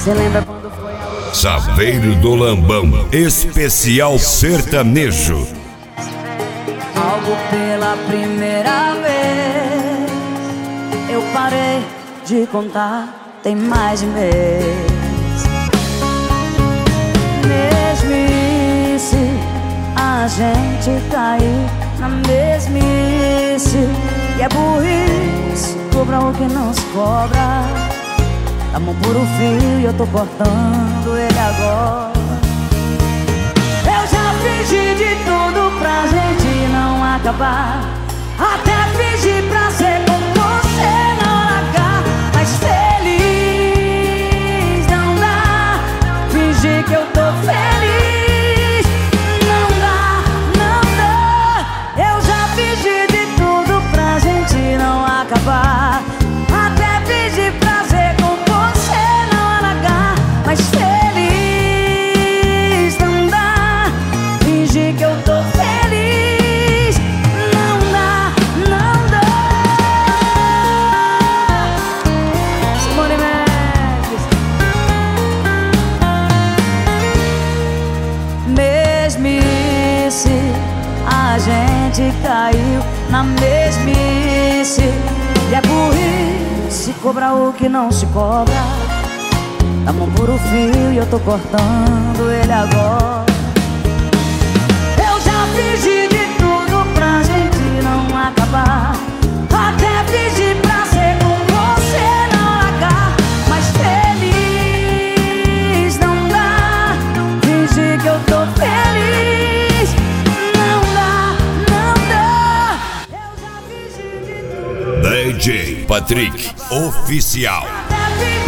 Cê lembra quando foi a última Saveiro do Lambão, especial sertanejo. algo pela primeira vez? Eu parei de contar, tem mais de mês. Mesmice, a gente cair na mesmice. E é burrice, cobra o que não se cobra. A mão por um fio e eu tô cortando ele agora. Eu já fingi de tudo pra gente não acabar. Até fingi pra ser com você não largar. Mas feliz não dá. Fingir que eu tô feliz não dá, não dá. Eu já fingi de tudo pra gente não acabar. Até fingi pra ser com você não largar. Mas feliz não dá. Fingir que eu tô feliz não dá, não dá. Simone Mendes. Mesmice, a gente caiu na mesmice. E é burrice cobrar o que não se cobra. A mão por um fio e eu tô cortando ele agora. Eu já fingi de tudo pra gente não acabar. Até fingi pra ser com você não largar. Mas feliz não dá. Fingir que eu tô feliz não dá, não dá. Eu já fingi de tudo. DJ Patrick Oficial. Até fingi